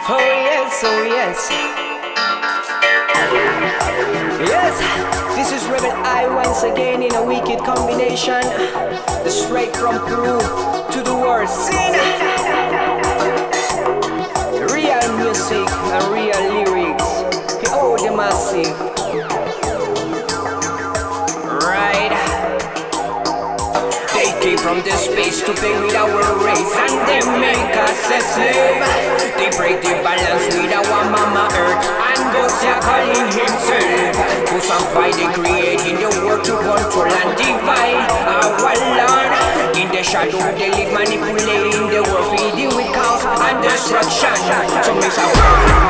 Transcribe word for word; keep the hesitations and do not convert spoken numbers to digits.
Oh yes, oh yes. Yes, this is Rebel I once again in a wicked combination. Straight from Peru to the world scene. Real music and real lyrics. Oh, the massive. Right. They came from the space to play with our race, and they make us a slave. They break the balance with our mama earth, and God are calling himself. Who's on fire, they creating the world to control and divide our land. In the shadow they live manipulating the world, feeding with chaos and destruction. So miss our